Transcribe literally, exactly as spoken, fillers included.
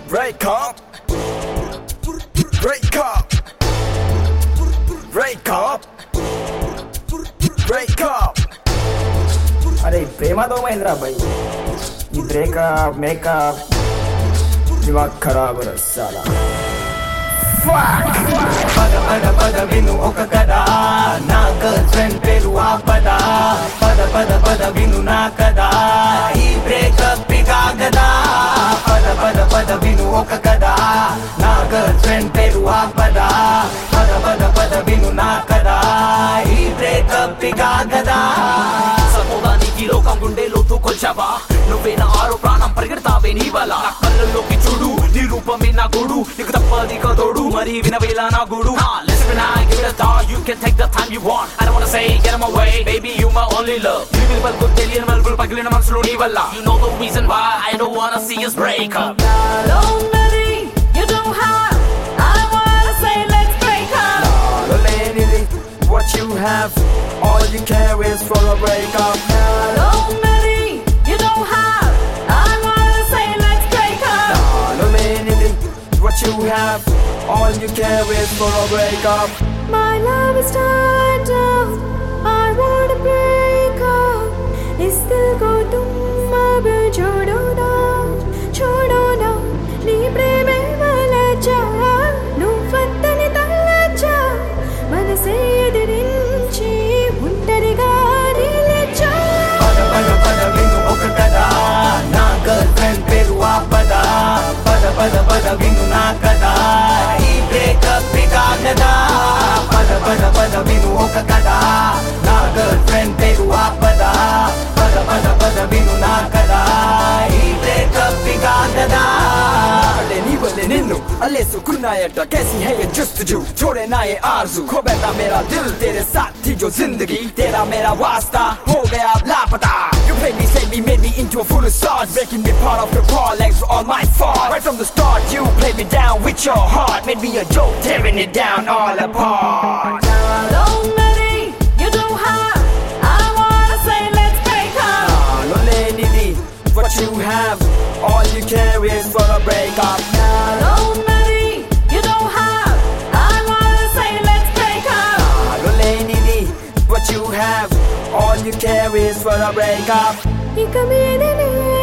break up, break up, break up, break up. अरे प्रेमा तो महेंद्रा भाई ये ब्रेकअप मेकअप दिमाग खराब है साला. పద పద పద విను ఒక కథ నా గర్ల్ ఫ్రెండ్ పేరు ఆపద పద పద పద విను నా కథ ఈ బ్రేకప్ కాగదా పద పద పద విను ఒక కథ నా గర్ల్ ఫ్రెండ్ పేరు ఆపద పద పద పద విను నా కథ ఈ బ్రేకప్ కాగదా సపోదానికి లోకం గుండెలోతూ కొల్చావా నువ్వే నా ఆరో ప్రాణం పరిగెడతావే నీ వల్ల నా కళ్ళల్లోకి చూడు నీ రూపమే నా గోడు నీకు తప్పది కదోడు మరి వినవేలా నా గోడు listen when I give it a thought you can take the time you want I don't wanna say get in my way baby you my only love you will balko తెలియని మలుపులు పగిలిన మనసులో నీ వల్ల you know the reason why I don't wanna see us break up lonely you don't have I don't wanna say let's break up Not a lady, what you have, all you care is for a breakup. lonely you don't have I don't wanna say let's break up Not a lady, what you have, all you care is for a breakup. my love is tied down I wanna break up is still go तुम अब छोड़ो ना छोड़ो ना नी प्रेमे वलचा నువ్వొద్దని తలచా మనసే ఎదిరించి ఒంటరిగా నిలచా పద పద పద విను ఒక కథ నా గర్ల్ ఫ్రెండ్ పేరు ఆపద పద పద పద విను నా కథ ఈ బ్రేకప్ కాగదా పద పద పద విను ఒక కథ నా గర్ల్ ఫ్రెండ్ పేరు ఆపద పద పద పద విను నా కథ ఈ బ్రేకప్ కాగదా लेनी बोले निन्नु अल्ले सुकुनायटा कैसी है ये जस्तजू छोड़े ना ये आरज़ू खो बैठा मेरा दिल तेरे साथ थी जो जिंदगी तेरा मेरा वास्ता हो गया अब लापता You played me, saved me, made me into a fool of stars Making me part of your parallax for all my fault Right from the start you played me down with your heart Made me a joke tearing it down all apart lonely you don't have I don't wanna say let's break up No lady, what you have all you care is for a breakup lonely you don't have I don't wanna say let's break up No lady, what you have all you care is for a breakup ఇక మీదనే